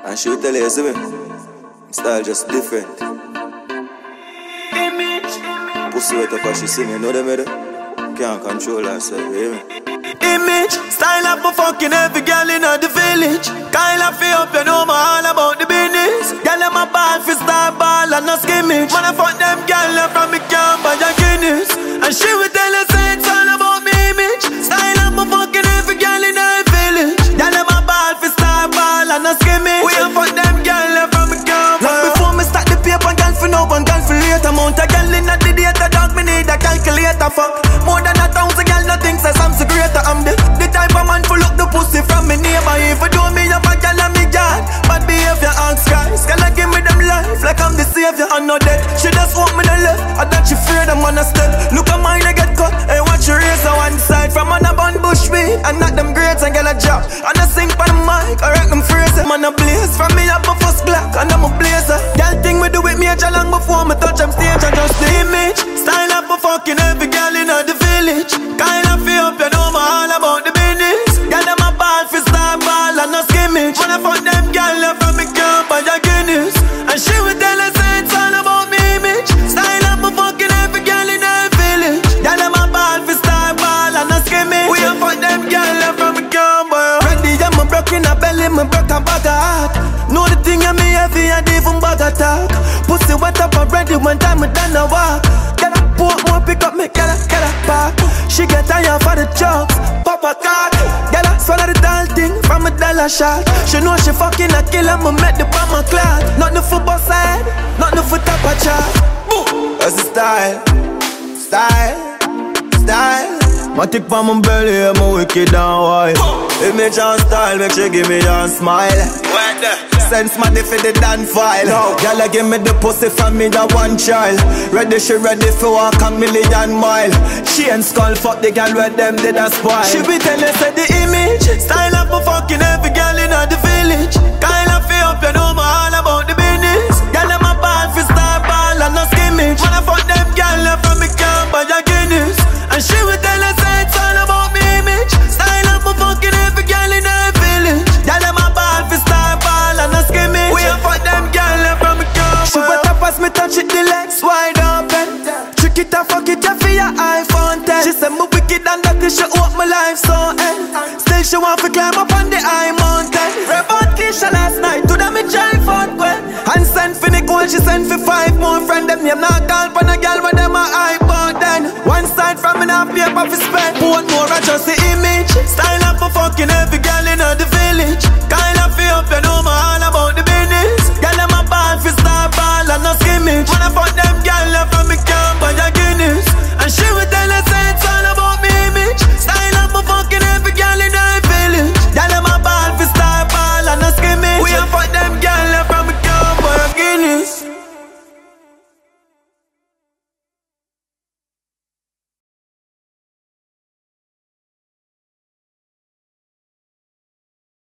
And she will tell you, see me, style just different. Pussy wet up and she see me, know them either? Can't control herself, you hear me? Image, style up for fucking every girl in the village. Kyle feel up, you know me all about the business. Girl in my ball for star ball and no skimmage. Man, I fuck them girl from me camp by your Guinness. And she will tell us it's all about me image. Style up for fucking every girl in the village. Girl in my ball for star ball and no skimmage. We a fuck them girl from me camp. Like before me start the paper, girl for now, one girl for later. Mount a girl in the data, dog, me need a calculator. Fuck more than 1,000 girl, nothing says I'm so greater. I'm the type of man full up the pussy from me neighbor. If you do me up a girl and me God, bad behavior and skies. Girl, give me them life like I'm the savior. I'm not dead. She just want me to live. I thought she feared I'm on a step. Look at mine, I get cut. Hey, watch your race on one side. From on a bun bush weed and not them grades and get a job. And I sing for the mic, I wreck them phrases. Man, I blaze from me up a first black and I'm a blazer. Girl, thing we do with me major long before me touch them stage. I just the image. Style up for fucking every girl in the village. Kind of feel up, you know me all about the business. Girl, them a ball for star ball and no skimmage. Man, I fuck them girl from me camp by your Guinness. And she will tell us it's all about me image. Style up for fucking every girl in the village. Girl, them a ball for star ball and no skimmage. We a fuck them girl from me camp by your ready, I'm a broke in a belly, me broke a bag of heart. Know the thing I'm me heavy and even bag of talk. Pussy wet up already one time we done a walk. Get a poor more pick up me, get a park. She get tired for the jokes, pop a card. Get a swallow the tall thing from a dollar shot. She know she fucking a killer, me make the bomb a clot. Not the football side, not the foot up a chart. That's the style. Matic from my belly, I'm a wicked and wild. Image and style, make sure give me a smile. Sense money for the dan file. Girl, give me the pussy from me, that one child. Ready, she ready for walk a million mile. She and skull fuck the girl where them did a spoil. She be telling say the image. Style up for fucking every girl in the village. Kyle feel up, you know me all about the business. Girl, them a ball for star ball and no skimmage. Man, I fuck them girl from me camp by your Guinness. And she will tell us it's all about me image. Style up for fucking every girl in the village. Girl, them a ball for star ball and no skimmage. We a fuck them girl from me camp. She wet up as me touch it, the legs wide open. Trick it and fuck it, you for your iPhone 10. She said me wicked and that she hope my life so end. Still she want to climb up on the high mountain. Rebot Keisha last night, to them me try for Gwen. And send for Nicole, she send for 5 more friend. Them name not call for no girl with them a iPod then. One side from me now paper for spend. Put more I just the image. Style up for fucking every girl in the